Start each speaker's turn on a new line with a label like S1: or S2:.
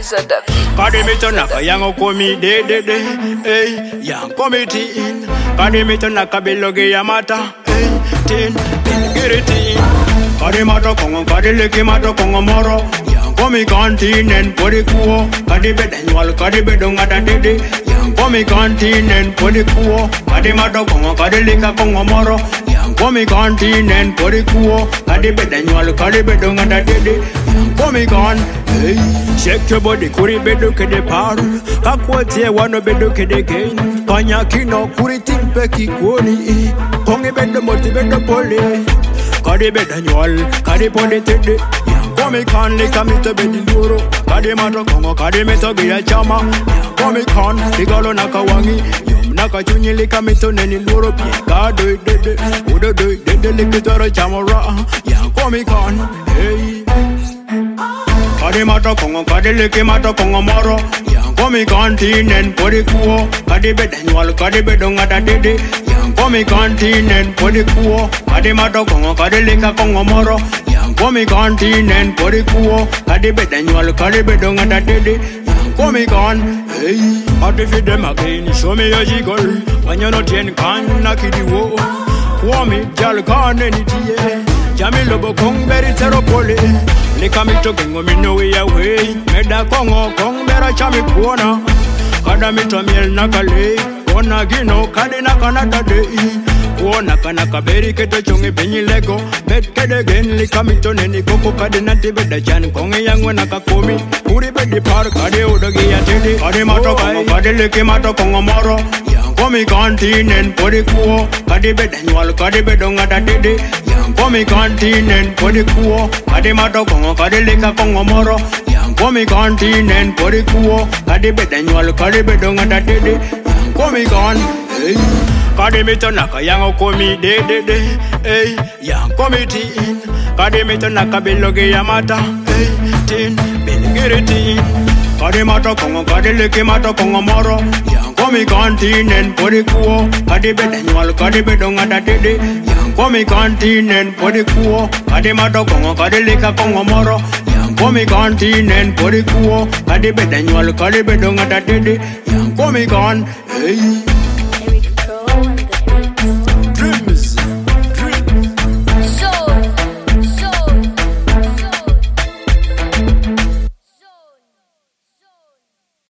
S1: Kadimito naka yango komi de hey, yang komiti in. Kadimito naka bilogi yamata, hey, tin, bilgiriti in. Kadimato kongo, kadiliki mato kongo moro, yang komi continent podi kuo. Kadibedenwal, kadibedongata dede, yang komi continent podi kuo. Kadimato kongo, kadilika kongo moro, yang komi continent podi kuo. Kadibedenwal, kadibedongata dede, yang komi kon. Hey, shake your body, kuri bedo kede paru. Kakwote wano bedo kede gain. Kanya kino kuri timpe kikoni. Kongi bedo moti bedo pole. Kadi bedo nyol, kadi pole tede. Komi kan lika mito bedi luro. Kadi mato kongo, kadi mito gaya chama. Komi kan, ligalo nakawangi. Yom nakachunyi lika mito neni luro. Pieka doi dede, udo doi dede likitoro chamora. Yang komi kan, hey. Kadi mato kongo, kadi liki mato kongo moro. Yang komi continent podi kuo. Kadi bedenwal, kadi bedongata dede. Yang komi continent podi kuo. Kadi mato kongo, kadi lika kongo moro. Yang komi continent podi kuo. Kadi bedenwal, kadi bedongata dede. Yang komi kon, hey. Kadi feed them again, show me your jiggle. When you're not in can, nakidi wo. Kwami, jal kan enitiye. Jami lobo kong beri teropole. Lika mito gengo mino way away. Meda kongo kong bera chami kuona. Kada mito miel nakale. Kona gino kadi nakanata dei. Kuona kanaka beri keto chongi benyi lego. Bet kede gen lika mito neni koko kadi nati beda chan. Kongi yangwe nakakomi. Uri bedi par kadi udogi ya tidi. Kadi mato kongo kadi liki mato kongo moro. Komi continent podi kuo. Kadi bedenwal kadi bedongata dede. Yang komi continent podi kuo. Kadi mato kongo kadi lika kongo moro. Yang komi continent podi kuo. Kadi bedenwal kadi bedongata dede. Yang komi kon, hey. Kadi mito naka yango komi de hey. Yang komiti in. Kadi mito naka bilogi yamata, hey, tin, bilgiriti in. Kadi mato kongo kadi liki mato kongo moro. Yang komi continent podi kuo. Kadi bedenwal kadi bedongata dede. Yang komi continent podi kuo. Kadi mato kongo kadi lika kongo moro. Yang komi continent podi kuo. Kadi bedenwal kadi bedongata dede. Yang komi kon, hey.